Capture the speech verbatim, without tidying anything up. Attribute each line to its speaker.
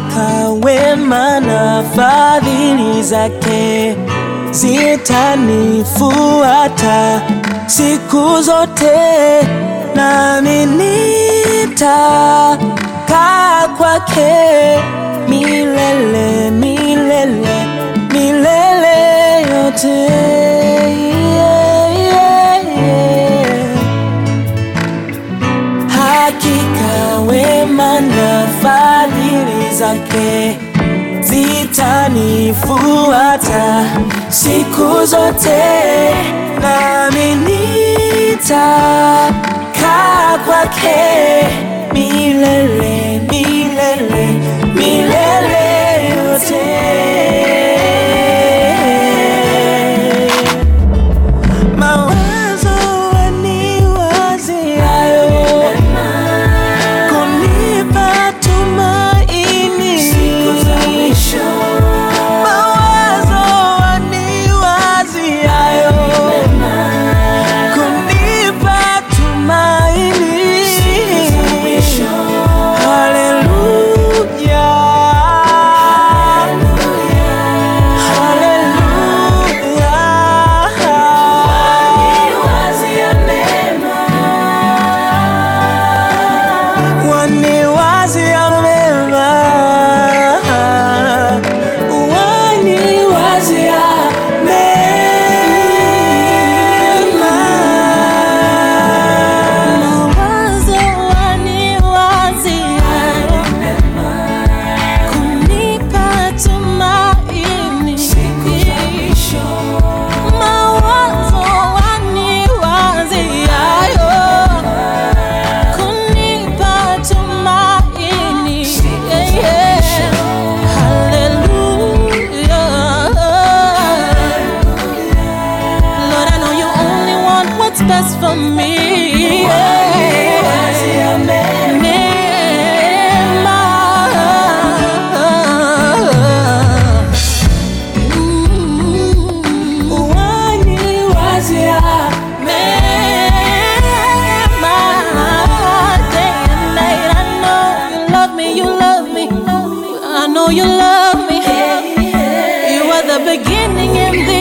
Speaker 1: Hakika wema na fadhili zake zitanifuata siku zote, nami nitakaa kwake milele, milele, milele yote. Yeah, yeah, yeah. Hakika wema na fadhili zake zitanifuata siku zote, nami nitakaa kwake milele, milele, milele yote. Mawazo waniwaziayo kunipa tumaini siku za mwisho. Mawazo waniwaziayo kunipa tumaini siku za mwisho. Haleluya, haleluya. Waniwazia mema, waniwazia mema, waniwazia mema.
Speaker 2: Mawazo waniwazia kunipa tumaini siku za mwisho. Mawazo waniwazia kunipa tumaini siku za mwisho. Hallelujah. Lord, I know you only want what's best for me.
Speaker 1: Waniwazia mema,
Speaker 2: Neema. Mm.
Speaker 1: waniwazia
Speaker 2: Neema. Day and night, I know you love me, you love me. I know you love me. You are the beginning and the